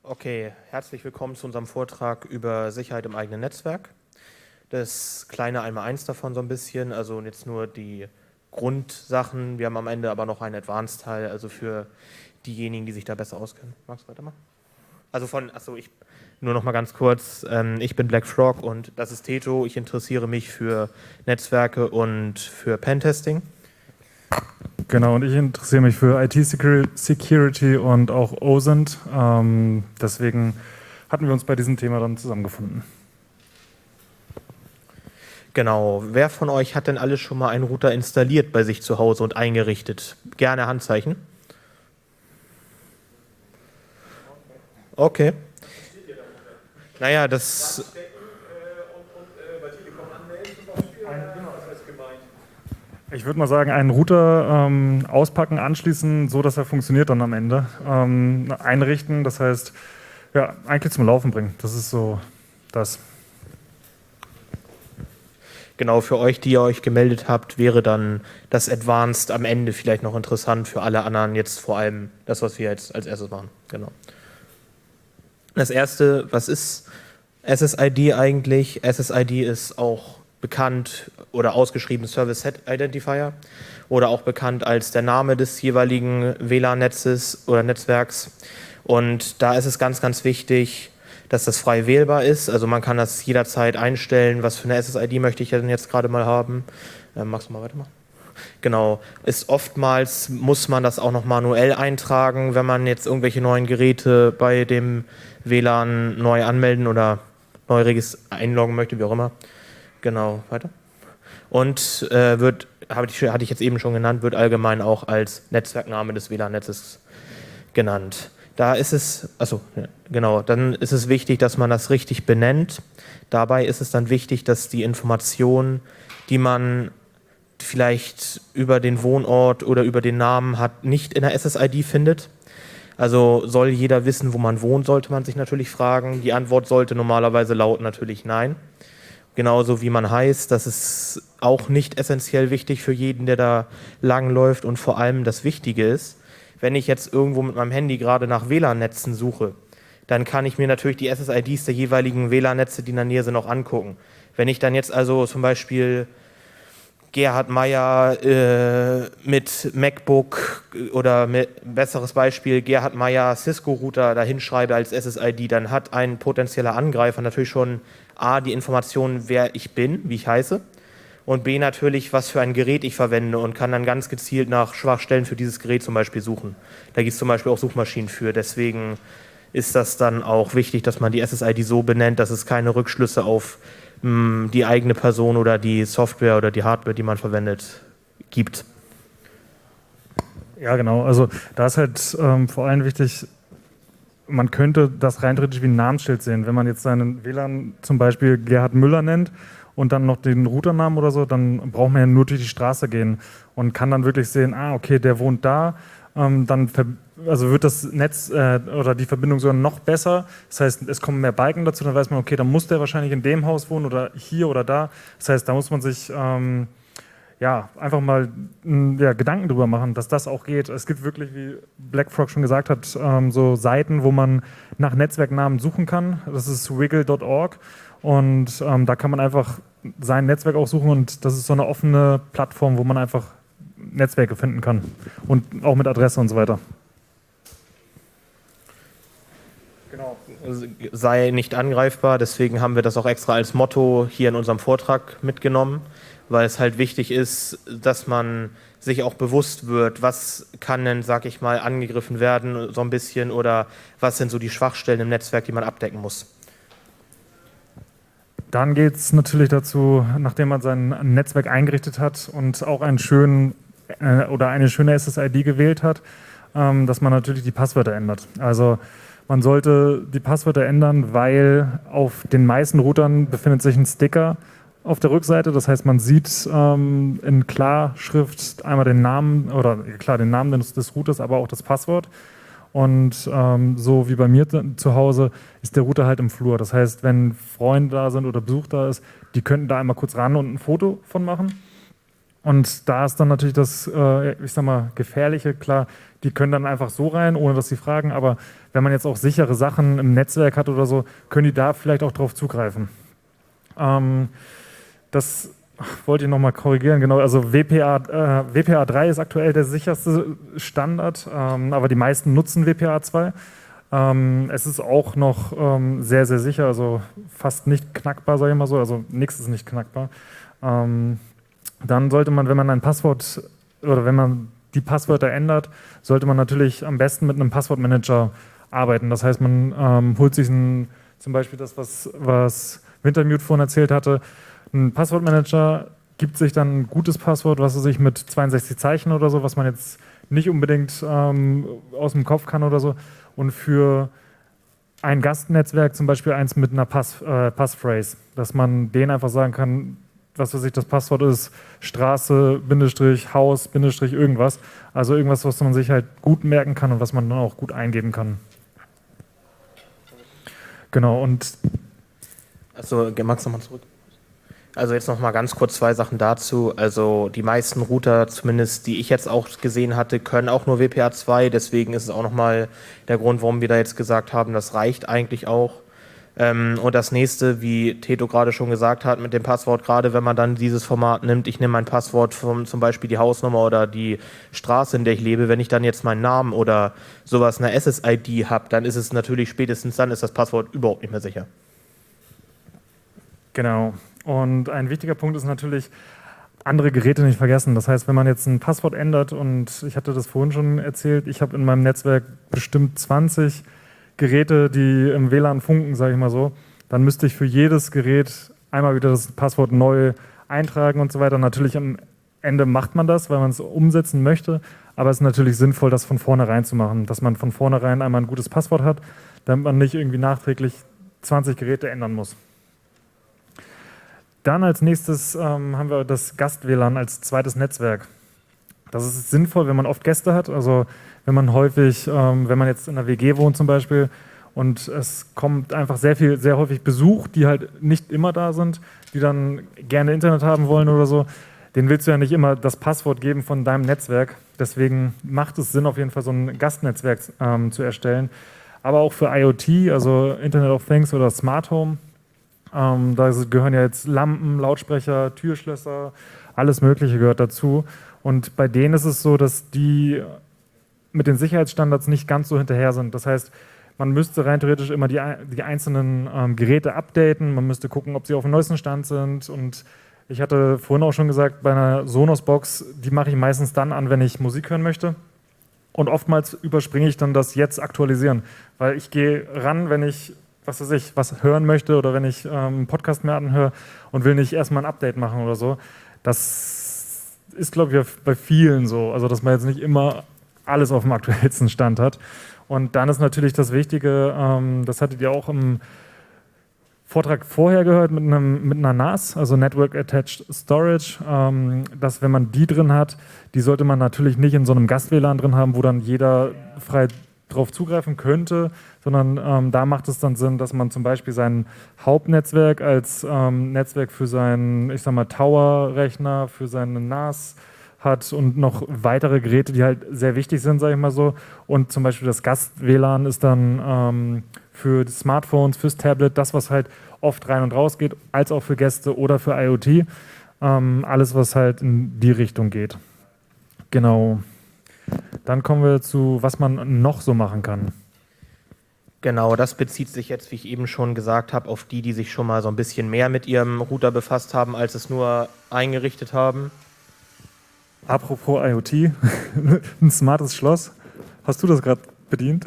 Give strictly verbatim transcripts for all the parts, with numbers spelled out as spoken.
Okay, herzlich willkommen zu unserem Vortrag über Sicherheit im eigenen Netzwerk. Das kleine Einmaleins davon so ein bisschen, also jetzt nur die Grundsachen. Wir haben am Ende aber noch einen Advanced-Teil, also für diejenigen, die sich da besser auskennen. Magst du weitermachen? Also von, achso, ich nur noch mal ganz kurz. Ähm, ich bin Black Frog und das ist Teto. Ich interessiere mich für Netzwerke und für Pentesting. Genau, und ich interessiere mich für I T-Security und auch O S I N T. Ähm, deswegen hatten wir uns bei diesem Thema dann zusammengefunden. Genau. Wer von euch hat denn alles schon mal einen Router installiert bei sich zu Hause und eingerichtet? Gerne Handzeichen. Okay. Naja, das... Ich würde mal sagen, einen Router ähm, auspacken, anschließen, so dass er funktioniert dann am Ende. Ähm, einrichten, das heißt, ja, eigentlich zum Laufen bringen. Das ist so das. Genau, für euch, die ihr euch gemeldet habt, wäre dann das Advanced am Ende vielleicht noch interessant, für alle anderen jetzt vor allem das, was wir jetzt als erstes machen. Genau. Das erste, was ist S S I D eigentlich? S S I D ist auch bekannt oder ausgeschrieben Service Set Identifier oder auch bekannt als der Name des jeweiligen W L A N-Netzes oder Netzwerks. Und da ist es ganz, ganz wichtig, dass das frei wählbar ist. Also man kann das jederzeit einstellen, was für eine S S I D möchte ich denn jetzt gerade mal haben. Ähm, magst du mal weitermachen? Genau, ist oftmals, muss man das auch noch manuell eintragen, wenn man jetzt irgendwelche neuen Geräte bei dem W L A N neu anmelden oder neu einloggen möchte, wie auch immer. Genau, weiter. Und äh, wird, hab ich, hatte ich jetzt eben schon genannt, wird allgemein auch als Netzwerkname des W L A N-Netzes genannt. Da ist es, also genau, dann ist es wichtig, dass man das richtig benennt. Dabei ist es dann wichtig, dass die Informationen, die man vielleicht über den Wohnort oder über den Namen hat, nicht in der S S I D findet. Also soll jeder wissen, wo man wohnt, sollte man sich natürlich fragen. Die Antwort sollte normalerweise lauten natürlich nein. Genauso wie man heißt, das ist auch nicht essentiell wichtig für jeden, der da langläuft. Und vor allem das Wichtige ist, wenn ich jetzt irgendwo mit meinem Handy gerade nach W L A N-Netzen suche, dann kann ich mir natürlich die S S I Ds der jeweiligen W L A N-Netze, die in der Nähe sind, auch angucken. Wenn ich dann jetzt also zum Beispiel Gerhard Meyer äh, mit MacBook oder mit, besseres Beispiel, Gerhard Meyer Cisco-Router dahin schreibe als S S I D, dann hat ein potenzieller Angreifer natürlich schon A, die Informationen, wer ich bin, wie ich heiße, und B, natürlich, was für ein Gerät ich verwende und kann dann ganz gezielt nach Schwachstellen für dieses Gerät zum Beispiel suchen. Da gibt es zum Beispiel auch Suchmaschinen für, deswegen ist das dann auch wichtig, dass man die S S I D so benennt, dass es keine Rückschlüsse auf mh, die eigene Person oder die Software oder die Hardware, die man verwendet, gibt. Ja, genau. Also da ist halt ähm, vor allem wichtig, man könnte das rein theoretisch wie ein Namensschild sehen. Wenn man jetzt seinen W L A N zum Beispiel Gerhard Müller nennt und dann noch den Routernamen oder so, dann braucht man ja nur durch die Straße gehen und kann dann wirklich sehen, ah, okay, der wohnt da. Ähm, dann also wird das Netz äh, oder die Verbindung sogar noch besser. Das heißt, es kommen mehr Balken dazu, dann weiß man, okay, dann muss der wahrscheinlich in dem Haus wohnen oder hier oder da. Das heißt, da muss man sich ähm, ja, einfach mal ja, Gedanken drüber machen, dass das auch geht. Es gibt wirklich, wie Black Frog schon gesagt hat, ähm, so Seiten, wo man nach Netzwerknamen suchen kann. Das ist wiggle Punkt org und ähm, da kann man einfach sein Netzwerk auch suchen und das ist so eine offene Plattform, wo man einfach Netzwerke finden kann und auch mit Adresse und so weiter. Genau. Sei nicht angreifbar, deswegen haben wir das auch extra als Motto hier in unserem Vortrag mitgenommen, weil es halt wichtig ist, dass man sich auch bewusst wird, was kann denn, sag ich mal, angegriffen werden, so ein bisschen, oder was sind so die Schwachstellen im Netzwerk, die man abdecken muss. Dann geht es natürlich dazu, nachdem man sein Netzwerk eingerichtet hat und auch einen schönen äh, oder eine schöne S S I D gewählt hat, ähm, dass man natürlich die Passwörter ändert. Also man sollte die Passwörter ändern, weil auf den meisten Routern befindet sich ein Sticker auf der Rückseite. Das heißt, man sieht ähm, in Klarschrift einmal den Namen oder klar den Namen des, des Routers, aber auch das Passwort. Und ähm, so wie bei mir zu Hause ist der Router halt im Flur. Das heißt, wenn Freunde da sind oder Besuch da ist, die könnten da einmal kurz ran und ein Foto von machen. Und da ist dann natürlich das, äh, ich sag mal, Gefährliche, klar, die können dann einfach so rein, ohne dass sie fragen, aber wenn man jetzt auch sichere Sachen im Netzwerk hat oder so, können die da vielleicht auch drauf zugreifen. Ähm, das wollte ich nochmal korrigieren, genau, also W P A, äh, W P A drei ist aktuell der sicherste Standard, ähm, aber die meisten nutzen W P A zwei. Ähm, es ist auch noch ähm, sehr, sehr sicher, also fast nicht knackbar, sage ich mal so, also nichts ist nicht knackbar. Ähm, Dann sollte man, wenn man ein Passwort oder wenn man die Passwörter ändert, sollte man natürlich am besten mit einem Passwortmanager arbeiten. Das heißt, man ähm, holt sich ein, zum Beispiel das, was, was Wintermute vorhin erzählt hatte, ein Passwortmanager, gibt sich dann ein gutes Passwort, was er sich mit zweiundsechzig Zeichen oder so, was man jetzt nicht unbedingt ähm, aus dem Kopf kann oder so. Und für ein Gastnetzwerk zum Beispiel eins mit einer Pass, äh, Passphrase, dass man denen einfach sagen kann, was weiß ich, das Passwort ist Straße, Bindestrich, Haus, Bindestrich, irgendwas. Also irgendwas, was man sich halt gut merken kann und was man dann auch gut eingeben kann. Genau, und... Achso, magst du nochmal zurück? Also jetzt nochmal ganz kurz zwei Sachen dazu. Also die meisten Router, zumindest die ich jetzt auch gesehen hatte, können auch nur W P A zwei. Deswegen ist es auch nochmal der Grund, warum wir da jetzt gesagt haben, das reicht eigentlich auch. Ähm, und das nächste, wie Teto gerade schon gesagt hat, mit dem Passwort, gerade wenn man dann dieses Format nimmt, ich nehme mein Passwort von zum Beispiel die Hausnummer oder die Straße, in der ich lebe, wenn ich dann jetzt meinen Namen oder sowas, eine S S I D habe, dann ist es natürlich spätestens dann ist das Passwort überhaupt nicht mehr sicher. Genau. Und ein wichtiger Punkt ist natürlich, andere Geräte nicht vergessen. Das heißt, wenn man jetzt ein Passwort ändert, und ich hatte das vorhin schon erzählt, ich habe in meinem Netzwerk bestimmt zwanzig Geräte, die im W L A N funken, sage ich mal so, dann müsste ich für jedes Gerät einmal wieder das Passwort neu eintragen und so weiter. Natürlich am Ende macht man das, weil man es umsetzen möchte, aber es ist natürlich sinnvoll, das von vornherein zu machen, dass man von vornherein einmal ein gutes Passwort hat, damit man nicht irgendwie nachträglich zwanzig Geräte ändern muss. Dann als nächstes ähm, haben wir das Gast-W L A N als zweites Netzwerk. Das ist sinnvoll, wenn man oft Gäste hat, also wenn man häufig, ähm, wenn man jetzt in einer W G wohnt zum Beispiel und es kommt einfach sehr viel, sehr häufig Besuch, die halt nicht immer da sind, die dann gerne Internet haben wollen oder so, den willst du ja nicht immer das Passwort geben von deinem Netzwerk. Deswegen macht es Sinn, auf jeden Fall so ein Gastnetzwerk ähm, zu erstellen. Aber auch für IoT, also Internet of Things oder Smart Home, ähm, da gehören ja jetzt Lampen, Lautsprecher, Türschlösser, alles Mögliche gehört dazu. Und bei denen ist es so, dass die mit den Sicherheitsstandards nicht ganz so hinterher sind. Das heißt, man müsste rein theoretisch immer die, die einzelnen ähm, Geräte updaten, man müsste gucken, ob sie auf dem neuesten Stand sind. Und ich hatte vorhin auch schon gesagt, bei einer Sonos-Box, die mache ich meistens dann an, wenn ich Musik hören möchte. Und oftmals überspringe ich dann das Jetzt aktualisieren, weil ich gehe ran, wenn ich, was weiß ich, was hören möchte oder wenn ich ähm, einen Podcast mehr anhöre und will nicht erstmal ein Update machen oder so. Das ist, glaube ich, bei vielen so, also dass man jetzt nicht immer alles auf dem aktuellsten Stand hat. Und dann ist natürlich das Wichtige, ähm, das hattet ihr auch im Vortrag vorher gehört, mit, einem, mit einer N A S, also Network Attached Storage, ähm, dass wenn man die drin hat, die sollte man natürlich nicht in so einem Gast-W L A N drin haben, wo dann jeder frei drauf zugreifen könnte, sondern ähm, da macht es dann Sinn, dass man zum Beispiel sein Hauptnetzwerk als ähm, Netzwerk für seinen, ich sag mal, Tower-Rechner, für seine N A S hat und noch weitere Geräte, die halt sehr wichtig sind, sage ich mal so. Und zum Beispiel das Gast-W L A N ist dann ähm, für die Smartphones, fürs Tablet, das, was halt oft rein und raus geht, als auch für Gäste oder für IoT. Ähm, alles, was halt in die Richtung geht. Genau. Dann kommen wir zu, was man noch so machen kann. Genau, das bezieht sich jetzt, wie ich eben schon gesagt habe, auf die, die sich schon mal so ein bisschen mehr mit ihrem Router befasst haben, als es nur eingerichtet haben. Apropos IoT, ein smartes Schloss. Hast du das gerade bedient?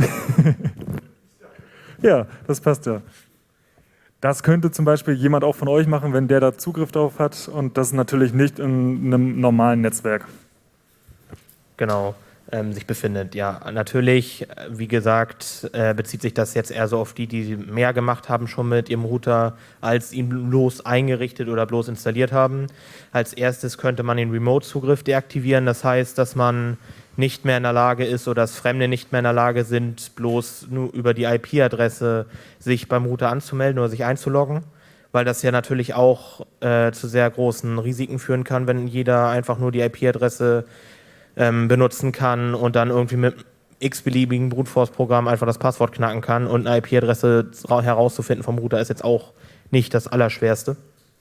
Ja, das passt ja. Das könnte zum Beispiel jemand auch von euch machen, wenn der da Zugriff drauf hat, und das natürlich nicht in einem normalen Netzwerk. Genau, ähm, sich befindet. Ja, natürlich, wie gesagt, äh, bezieht sich das jetzt eher so auf die, die mehr gemacht haben schon mit ihrem Router, als ihn bloß eingerichtet oder bloß installiert haben. Als erstes könnte man den Remote-Zugriff deaktivieren. Das heißt, dass man nicht mehr in der Lage ist oder dass Fremde nicht mehr in der Lage sind, bloß nur über die I P-Adresse sich beim Router anzumelden oder sich einzuloggen. weil das ja natürlich auch äh, zu sehr großen Risiken führen kann, wenn jeder einfach nur die I P-Adresse ähm, benutzen kann und dann irgendwie mit x-beliebigen Brute Force-Programm einfach das Passwort knacken kann, und eine I P-Adresse herauszufinden vom Router ist jetzt auch nicht das Allerschwerste.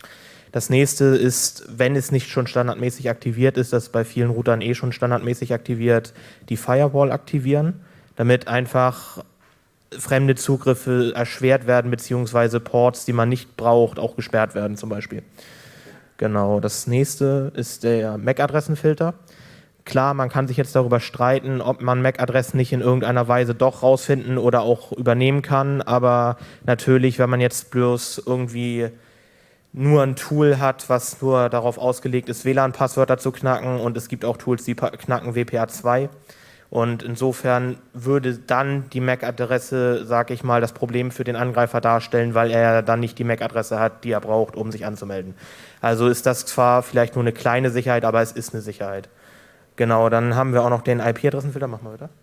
Das nächste ist, wenn es nicht schon standardmäßig aktiviert ist, das ist bei vielen Routern eh schon standardmäßig aktiviert, die Firewall aktivieren, damit einfach fremde Zugriffe erschwert werden, beziehungsweise Ports, die man nicht braucht, auch gesperrt werden zum Beispiel. Genau, das nächste ist der M A C-Adressenfilter. Klar, man kann sich jetzt darüber streiten, ob man M A C-Adressen nicht in irgendeiner Weise doch rausfinden oder auch übernehmen kann, aber natürlich, wenn man jetzt bloß irgendwie nur ein Tool hat, was nur darauf ausgelegt ist, W L A N-Passwörter zu knacken, und es gibt auch Tools, die knacken W P A zwei. Und insofern würde dann die M A C-Adresse, sag ich mal, das Problem für den Angreifer darstellen, weil er dann nicht die M A C-Adresse hat, die er braucht, um sich anzumelden. Also ist das zwar vielleicht nur eine kleine Sicherheit, aber es ist eine Sicherheit. Genau, dann haben wir auch noch den I P-Adressenfilter. Mach mal bitte.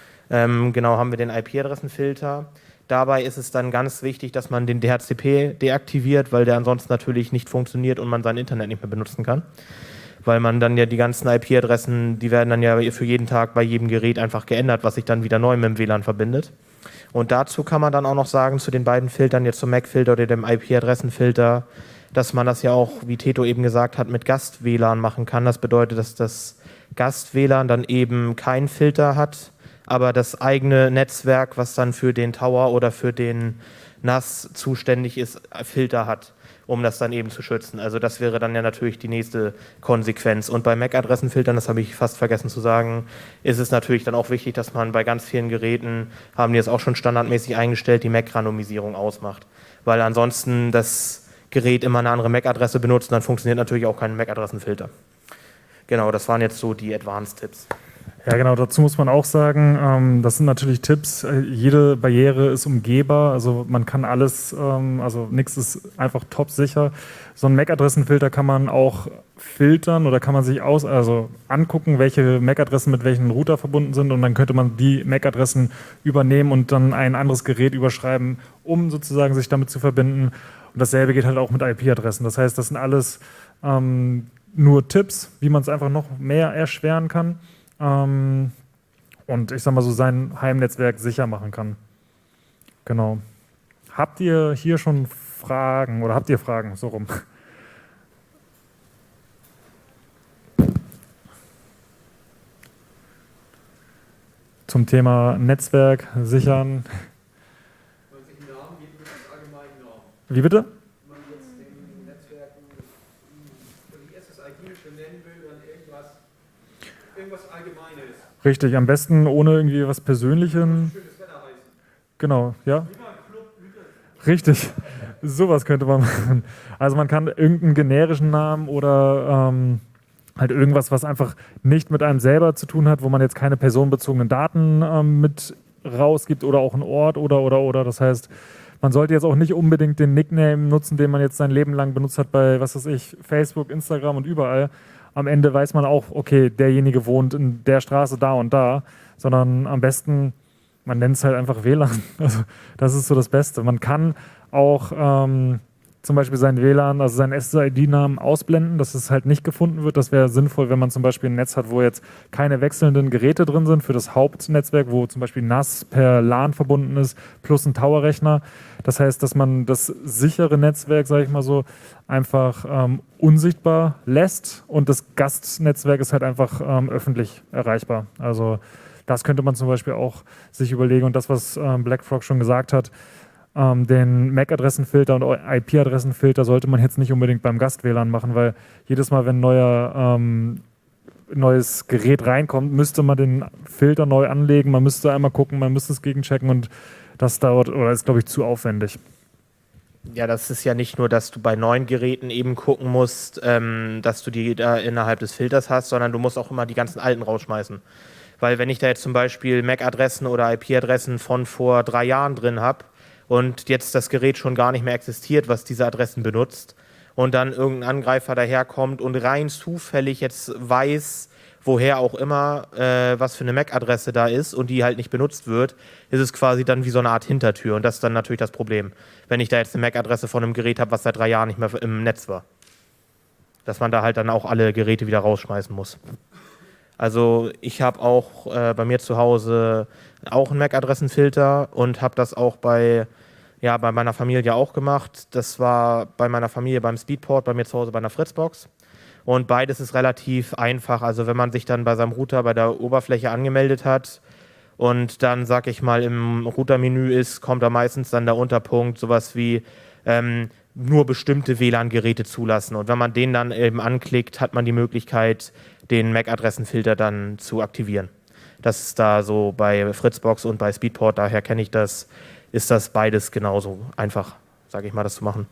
Ähm, genau, haben wir den I P-Adressenfilter. Dabei ist es dann ganz wichtig, dass man den D H C P deaktiviert, weil der ansonsten natürlich nicht funktioniert und man sein Internet nicht mehr benutzen kann. Weil man dann ja die ganzen I P-Adressen, die werden dann ja für jeden Tag bei jedem Gerät einfach geändert, was sich dann wieder neu mit dem W L A N verbindet. Und dazu kann man dann auch noch sagen, zu den beiden Filtern, jetzt zum M A C-Filter oder dem I P-Adressenfilter, dass man das ja auch, wie Teto eben gesagt hat, mit Gast-W L A N machen kann. Das bedeutet, dass das Gast-W L A N dann eben keinen Filter hat, aber das eigene Netzwerk, was dann für den Tower oder für den N A S zuständig ist, Filter hat, um das dann eben zu schützen. Also das wäre dann ja natürlich die nächste Konsequenz. Und bei M A C-Adressenfiltern, das habe ich fast vergessen zu sagen, ist es natürlich dann auch wichtig, dass man bei ganz vielen Geräten, haben die es auch schon standardmäßig eingestellt, die M A C-Randomisierung ausmacht. Weil ansonsten das Gerät immer eine andere M A C-Adresse benutzt, und dann funktioniert natürlich auch kein M A C-Adressenfilter. Genau, das waren jetzt so die Advanced-Tipps. Ja, genau, dazu muss man auch sagen, ähm, das sind natürlich Tipps. Äh, jede Barriere ist umgehbar, also man kann alles, ähm, also nichts ist einfach top sicher. So ein M A C-Adressenfilter kann man auch filtern oder kann man sich aus, also angucken, welche M A C-Adressen mit welchen Router verbunden sind, und dann könnte man die M A C-Adressen übernehmen und dann ein anderes Gerät überschreiben, um sozusagen sich damit zu verbinden. Und dasselbe geht halt auch mit I P-Adressen. Das heißt, das sind alles ähm, nur Tipps, wie man es einfach noch mehr erschweren kann. Und ich sag mal so, sein Heimnetzwerk sicher machen kann. Genau. Habt ihr hier schon Fragen oder habt ihr Fragen? So rum. Zum Thema Netzwerk sichern. Wie bitte? Richtig, am besten ohne irgendwie was Persönlichem. Genau, ja. Richtig, sowas könnte man machen. Also man kann irgendeinen generischen Namen oder ähm, halt irgendwas, was einfach nicht mit einem selber zu tun hat, wo man jetzt keine personenbezogenen Daten ähm, mit rausgibt, oder auch einen Ort oder oder oder. Das heißt, man sollte jetzt auch nicht unbedingt den Nickname nutzen, den man jetzt sein Leben lang benutzt hat bei, was weiß ich, Facebook, Instagram und überall. Am Ende weiß man auch, okay, derjenige wohnt in der Straße da und da, sondern am besten, man nennt es halt einfach W L A N. Also das ist so das Beste. Man kann auch ähm, zum Beispiel seinen W L A N, also seinen S S I D-Namen ausblenden, dass es halt nicht gefunden wird. Das wäre sinnvoll, wenn man zum Beispiel ein Netz hat, wo jetzt keine wechselnden Geräte drin sind für das Hauptnetzwerk, wo zum Beispiel N A S per LAN verbunden ist, plus ein Tower-Rechner. Das heißt, dass man das sichere Netzwerk, sage ich mal so, einfach ähm, unsichtbar lässt, und das Gastnetzwerk ist halt einfach ähm, öffentlich erreichbar. Also das könnte man zum Beispiel auch sich überlegen, und das, was ähm, BlackFrog schon gesagt hat, ähm, den M A C-Adressenfilter und I P-Adressenfilter sollte man jetzt nicht unbedingt beim Gast-W L A N machen, weil jedes Mal, wenn ein neuer, ähm, neues Gerät reinkommt, müsste man den Filter neu anlegen, man müsste einmal gucken, man müsste es gegenchecken, und das dauert oder ist, glaube ich, zu aufwendig. Ja, das ist ja nicht nur, dass du bei neuen Geräten eben gucken musst, ähm, dass du die da innerhalb des Filters hast, sondern du musst auch immer die ganzen alten rausschmeißen. Weil wenn ich da jetzt zum Beispiel M A C-Adressen oder I P-Adressen von vor drei Jahren drin habe und jetzt das Gerät schon gar nicht mehr existiert, was diese Adressen benutzt, und dann irgendein Angreifer daherkommt und rein zufällig jetzt weiß, woher auch immer, äh, was für eine M A C-Adresse da ist und die halt nicht benutzt wird, ist es quasi dann wie so eine Art Hintertür. Und das ist dann natürlich das Problem, wenn ich da jetzt eine M A C-Adresse von einem Gerät habe, was seit drei Jahren nicht mehr im Netz war. Dass man da halt dann auch alle Geräte wieder rausschmeißen muss. Also ich habe auch äh, bei mir zu Hause auch einen M A C-Adressenfilter und habe das auch bei, ja, bei meiner Familie auch gemacht. Das war bei meiner Familie beim Speedport, bei mir zu Hause bei einer Fritzbox. Und beides ist relativ einfach. Also wenn man sich dann bei seinem Router bei der Oberfläche angemeldet hat und dann, sag ich mal, im Routermenü ist, kommt da meistens dann der Unterpunkt, sowas wie ähm, nur bestimmte W L A N-Geräte zulassen. Und wenn man den dann eben anklickt, hat man die Möglichkeit, den M A C-Adressenfilter dann zu aktivieren. Das ist da so bei Fritzbox und bei Speedport, daher kenne ich das, ist das beides genauso einfach, sage ich mal, das zu machen.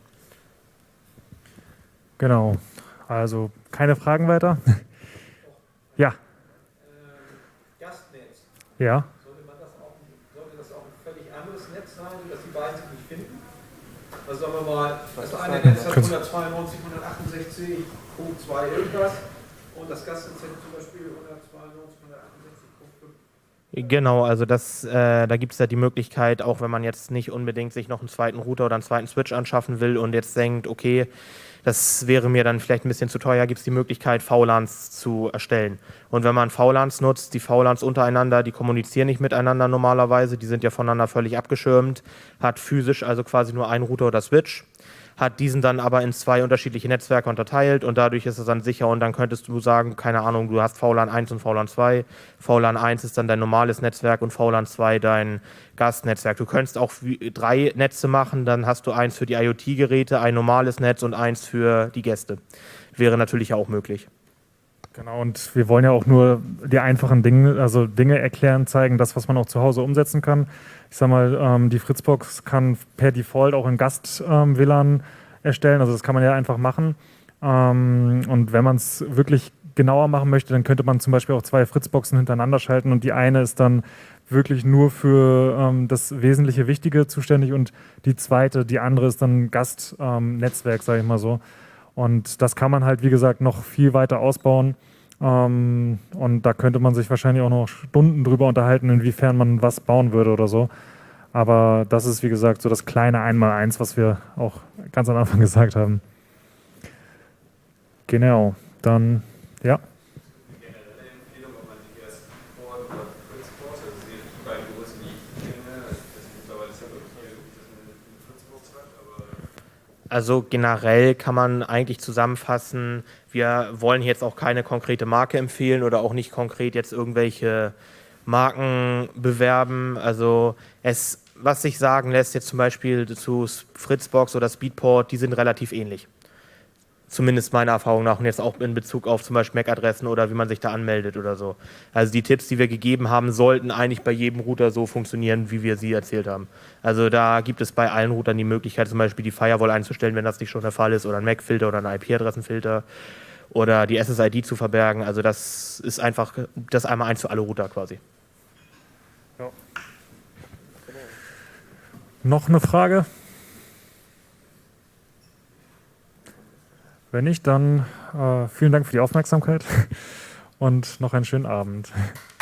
Genau. Also keine Fragen weiter? Ja. Ähm, Gastnetz. Ja. Sollte, man das auch, sollte das auch ein völlig anderes Netz sein, sodass die beiden sich nicht finden? Also sagen wir mal, das eine Netz hat hundertzweiundneunzig, hundertachtundsechzig, Punkt zwei irgendwas und das Gastnetz hat zum Beispiel hundertzweiundneunzig, hundertachtundsechzig, Punkt fünf. Genau, also das, äh, da gibt es ja die Möglichkeit, auch wenn man jetzt nicht unbedingt sich noch einen zweiten Router oder einen zweiten Switch anschaffen will und jetzt denkt, okay, das wäre mir dann vielleicht ein bisschen zu teuer, gibt es die Möglichkeit, V LANs zu erstellen. Und wenn man V LANs nutzt, die V LANs untereinander, die kommunizieren nicht miteinander normalerweise, die sind ja voneinander völlig abgeschirmt, hat physisch also quasi nur einen Router oder Switch, hat diesen dann aber in zwei unterschiedliche Netzwerke unterteilt und dadurch ist es dann sicher und dann könntest du sagen, keine Ahnung, du hast V LAN eins und V LAN zwei, V LAN eins ist dann dein normales Netzwerk und V LAN zwei dein Gastnetzwerk. Du könntest auch drei Netze machen, dann hast du eins für die IoT-Geräte, ein normales Netz und eins für die Gäste. Wäre natürlich auch möglich. Genau, und wir wollen ja auch nur die einfachen Dinge, also Dinge erklären, zeigen, das, was man auch zu Hause umsetzen kann. Ich sag mal, ähm, die Fritzbox kann per Default auch in Gast-W L A N erstellen, also das kann man ja einfach machen. Ähm, und wenn man es wirklich genauer machen möchte, dann könnte man zum Beispiel auch zwei Fritzboxen hintereinander schalten und die eine ist dann wirklich nur für ähm, das wesentliche Wichtige zuständig und die zweite, die andere ist dann Gastnetzwerk, ähm, sage ich mal so. Und das kann man halt, wie gesagt, noch viel weiter ausbauen. Ähm, und da könnte man sich wahrscheinlich auch noch Stunden drüber unterhalten, inwiefern man was bauen würde oder so. Aber das ist, wie gesagt, so das kleine Einmaleins, was wir auch ganz am Anfang gesagt haben. Genau, dann, ja. Generelle Empfehlung, ob man die erst Port oder Fritzbox, also die beiden Größen, die ich kenne, das ist mittlerweile ist ja wirklich jeder gut, dass man eine Fritzbox hat, aber Also generell kann man eigentlich zusammenfassen, wir wollen jetzt auch keine konkrete Marke empfehlen oder auch nicht konkret jetzt irgendwelche Marken bewerben. Also es, was sich sagen lässt, jetzt zum Beispiel zu Fritzbox oder Speedport, die sind relativ ähnlich. Zumindest meiner Erfahrung nach und jetzt auch in Bezug auf zum Beispiel M A C-Adressen oder wie man sich da anmeldet oder so. Also die Tipps, die wir gegeben haben, sollten eigentlich bei jedem Router so funktionieren, wie wir sie erzählt haben. Also da gibt es bei allen Routern die Möglichkeit, zum Beispiel die Firewall einzustellen, wenn das nicht schon der Fall ist, oder ein M A C-Filter oder ein I P-Adressenfilter oder die S S I D zu verbergen. Also das ist einfach das einmal eins für alle Router quasi. Ja. Noch eine Frage? Wenn nicht, dann äh, vielen Dank für die Aufmerksamkeit und noch einen schönen Abend.